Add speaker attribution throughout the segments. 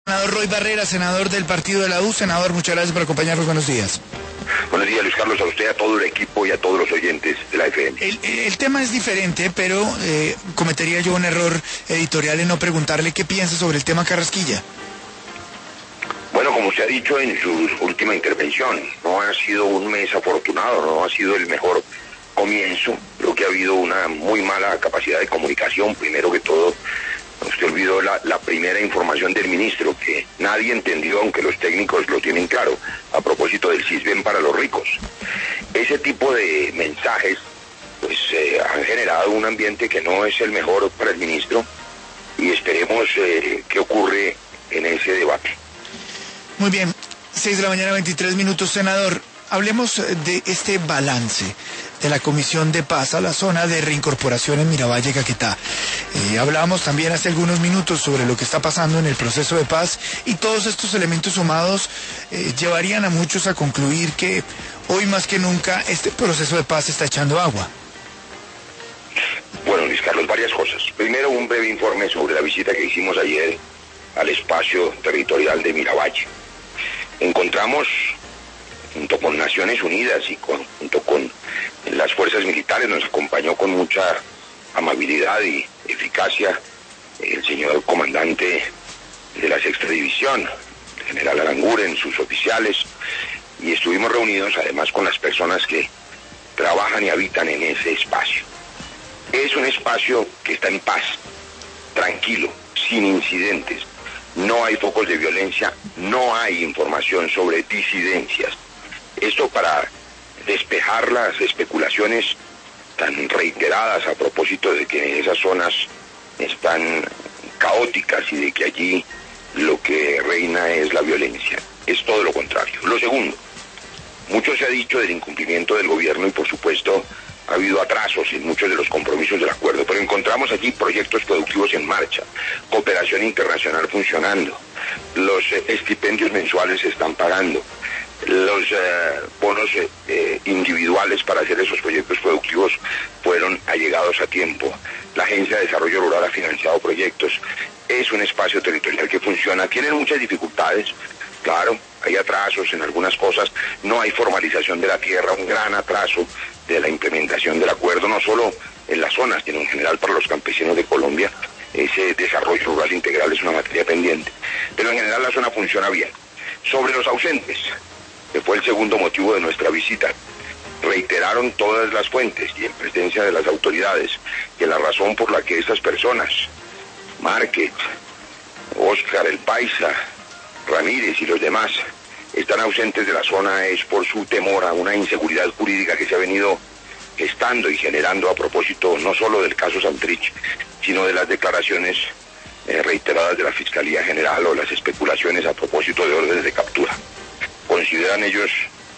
Speaker 1: Senador Roy Barrera, senador del partido de la U. Senador, muchas gracias por acompañarnos. Buenos días.
Speaker 2: Buenos días, Luis Carlos, a usted, a todo el equipo y a todos los oyentes de la FM.
Speaker 1: El tema es diferente, pero cometería yo un error editorial en no preguntarle qué piensa sobre el tema Carrasquilla.
Speaker 2: Bueno, como usted ha dicho en su última intervención, no ha sido un mes afortunado, no ha sido el mejor comienzo. Creo que ha habido una muy mala capacidad de comunicación. Primero que todo, usted olvidó la primera información del ministro, que nadie entendió, aunque los técnicos lo tienen claro, a propósito del CISBEN para los ricos. Ese tipo de mensajes pues han generado un ambiente que no es el mejor para el ministro, y esperemos qué ocurre en ese debate.
Speaker 1: Muy bien, 6:23 a.m, senador. Hablemos de este balance de la Comisión de Paz a la zona de reincorporación en Miravalle, Caquetá. Hablábamos también hace algunos minutos sobre lo que está pasando en el proceso de paz, y todos estos elementos sumados llevarían a muchos a concluir que hoy más que nunca este proceso de paz está echando agua.
Speaker 2: Bueno, Luis Carlos, varias cosas. Primero, un breve informe sobre la visita que hicimos ayer al espacio territorial de Miravalle. Encontramos, junto con Naciones Unidas y junto con las fuerzas militares, nos acompañó con mucha amabilidad y eficacia el señor comandante de la Sexta División, el general Aranguren, sus oficiales, y estuvimos reunidos además con las personas que trabajan y habitan en ese espacio. Es un espacio que está en paz, tranquilo, sin incidentes. No hay focos de violencia, no hay información sobre disidencias. Esto para despejar las especulaciones tan reiteradas a propósito de que esas zonas están caóticas y de que allí lo que reina es la violencia. Es todo lo contrario. Lo segundo, mucho se ha dicho del incumplimiento del gobierno y por supuesto ha habido atrasos en muchos de los compromisos del acuerdo, pero encontramos allí proyectos productivos en marcha, cooperación internacional funcionando, los estipendios mensuales se están pagando, los bonos individuales para hacer esos proyectos productivos fueron allegados a tiempo, la Agencia de Desarrollo Rural ha financiado proyectos, es un espacio territorial que funciona, tienen muchas dificultades, claro, hay atrasos en algunas cosas, no hay formalización de la tierra, un gran atraso de la implementación del acuerdo, no solo en las zonas, sino en general para los campesinos de Colombia. Ese desarrollo rural integral es una materia pendiente, pero en general la zona funciona bien. Sobre los ausentes, que fue el segundo motivo de nuestra visita, reiteraron todas las fuentes y en presencia de las autoridades que la razón por la que esas personas, Márquez, Óscar el Paisa, Ramírez y los demás, están ausentes de la zona es por su temor a una inseguridad jurídica que se ha venido gestando y generando a propósito no solo del caso Santrich, sino de las declaraciones reiteradas de la Fiscalía General o las especulaciones a propósito de órdenes de captura. Consideran ellos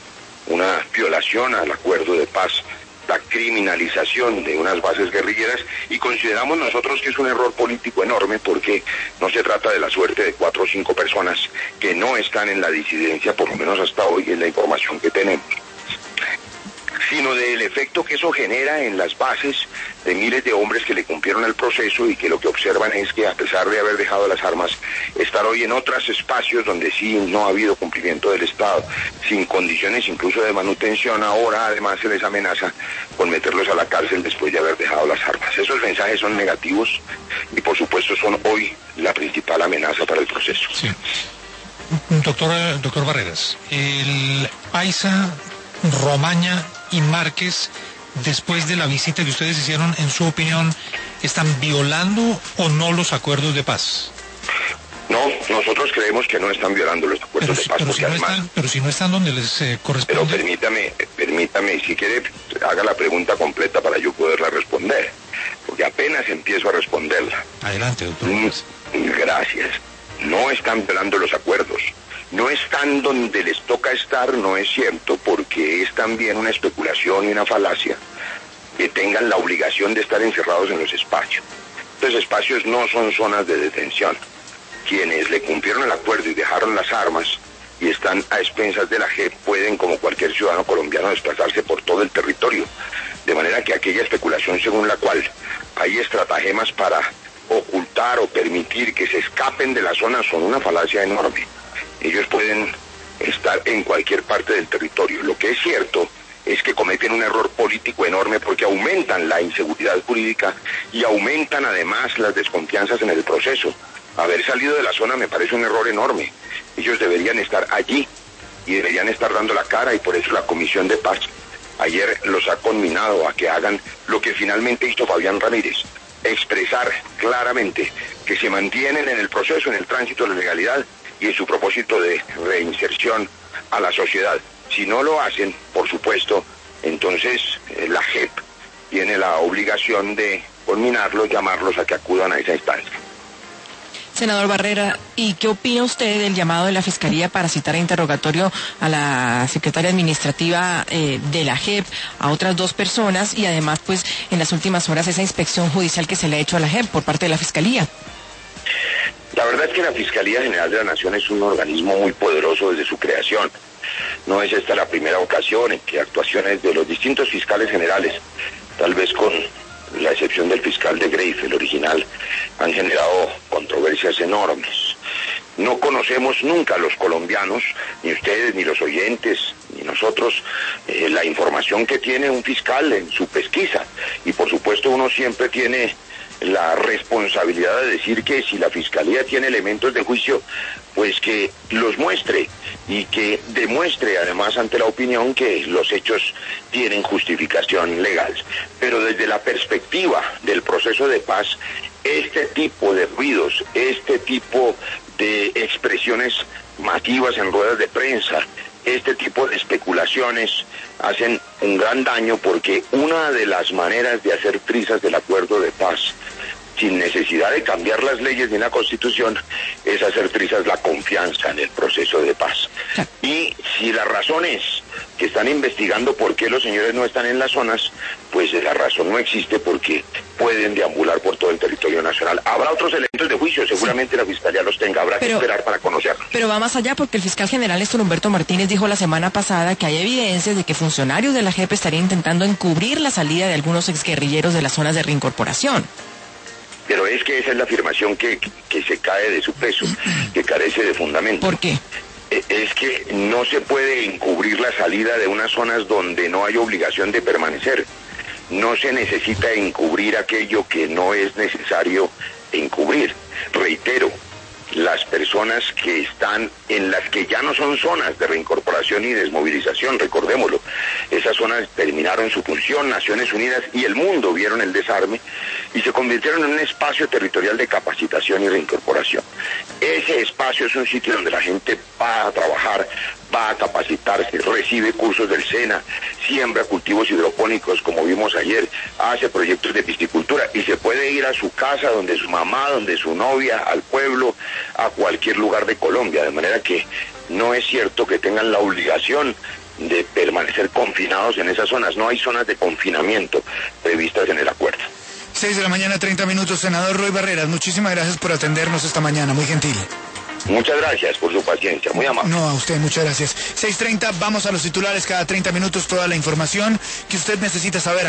Speaker 2: una violación al acuerdo de paz, la criminalización de unas bases guerrilleras, y consideramos nosotros que es un error político enorme porque no se trata de la suerte de 4 o 5 personas que no están en la disidencia, por lo menos hasta hoy en la información que tenemos, sino del efecto que eso genera en las bases de miles de hombres que le cumplieron el proceso y que lo que observan es que a pesar de haber dejado las armas, estar hoy en otros espacios donde sí no ha habido cumplimiento del Estado, sin condiciones incluso de manutención, ahora además se les amenaza con meterlos a la cárcel después de haber dejado las armas. Esos mensajes son negativos y por supuesto son hoy la principal amenaza para el proceso.
Speaker 3: Sí. Doctor Barreras, el Paisa, Romaña y Márquez, después de la visita que ustedes hicieron, en su opinión, ¿están violando o no los acuerdos de paz?
Speaker 2: No, nosotros creemos que no están violando los acuerdos de paz.
Speaker 3: Pero si no están donde les corresponde.
Speaker 2: Pero permítame, si quiere, haga la pregunta completa para yo poderla responder, porque apenas empiezo a responderla.
Speaker 3: Adelante, doctor.
Speaker 2: Gracias. No están violando los acuerdos. No están donde les toca estar, no es cierto, porque es también una especulación y una falacia que tengan la obligación de estar encerrados en los espacios. Los espacios no son zonas de detención. Quienes le cumplieron el acuerdo y dejaron las armas y están a expensas de la JEP pueden, como cualquier ciudadano colombiano, desplazarse por todo el territorio. De manera que aquella especulación según la cual hay estratagemas para ocultar o permitir que se escapen de la zona son una falacia enorme. Ellos pueden estar en cualquier parte del territorio. Lo que es cierto es que cometen un error político enorme porque aumentan la inseguridad jurídica y aumentan además las desconfianzas en el proceso. Haber salido de la zona me parece un error enorme. Ellos deberían estar allí y deberían estar dando la cara, y por eso la Comisión de Paz ayer los ha conminado a que hagan lo que finalmente hizo Fabián Ramírez: expresar claramente que se mantienen en el proceso, en el tránsito de la legalidad y en su propósito de reinserción a la sociedad. Si no lo hacen, por supuesto, entonces la JEP tiene la obligación de conminarlos, llamarlos a que acudan a esa instancia.
Speaker 4: Senador Barrera, ¿y qué opina usted del llamado de la Fiscalía para citar a interrogatorio a la secretaria administrativa de la JEP, a otras 2 personas, y además, pues, en las últimas horas esa inspección judicial que se le ha hecho a la JEP por parte de la Fiscalía?
Speaker 2: La verdad es que la Fiscalía General de la Nación es un organismo muy poderoso desde su creación. No es esta la primera ocasión en que actuaciones de los distintos fiscales generales, tal vez con la excepción del fiscal de Greiff, el original, han generado controversias enormes. No conocemos nunca los colombianos, ni ustedes, ni los oyentes, ni nosotros, la información que tiene un fiscal en su pesquisa. Y por supuesto uno siempre tiene la responsabilidad de decir que si la Fiscalía tiene elementos de juicio, pues que los muestre y que demuestre además ante la opinión que los hechos tienen justificación legal. Pero desde la perspectiva del proceso de paz, este tipo de ruidos, este tipo de expresiones masivas en ruedas de prensa, este tipo de especulaciones hacen un gran daño, porque una de las maneras de hacer trizas del acuerdo de paz, sin necesidad de cambiar las leyes ni la Constitución, es hacer trizas la confianza en el proceso de paz. Y si la razón es que están investigando por qué los señores no están en las zonas, pues la razón no existe, porque pueden deambular por todo el territorio nacional. Habrá otros elementos de juicio, seguramente la Fiscalía los tenga, habrá que esperar para conocerlos.
Speaker 4: Pero va más allá, porque el fiscal general Néstor Humberto Martínez dijo la semana pasada que hay evidencias de que funcionarios de la JEP estarían intentando encubrir la salida de algunos exguerrilleros de las zonas de reincorporación.
Speaker 2: Pero es que esa es la afirmación que se cae de su peso, que carece de fundamento.
Speaker 4: ¿Por qué?
Speaker 2: Es que no se puede encubrir la salida de unas zonas donde no hay obligación de permanecer. No se necesita encubrir aquello que no es necesario encubrir. Reitero, las personas que están en las que ya no son zonas de reincorporación y desmovilización, recordémoslo, esas zonas terminaron su función, Naciones Unidas y el mundo vieron el desarme y se convirtieron en un espacio territorial de capacitación y reincorporación. Ese espacio es un sitio donde la gente va a trabajar, va a capacitarse, recibe cursos del SENA, siembra cultivos hidropónicos como vimos ayer, hace proyectos de piscicultura y se puede ir a su casa, donde su mamá, donde su novia, al pueblo, a cualquier lugar de Colombia, de manera que no es cierto que tengan la obligación de permanecer confinados en esas zonas. No hay zonas de confinamiento previstas en el acuerdo.
Speaker 1: 6:30 a.m, senador Roy Barreras, muchísimas gracias por atendernos esta mañana, muy gentil.
Speaker 2: Muchas gracias por su paciencia, muy amable.
Speaker 1: No, a usted, muchas gracias. 6:30, vamos a los titulares, cada 30 minutos toda la información que usted necesita saber.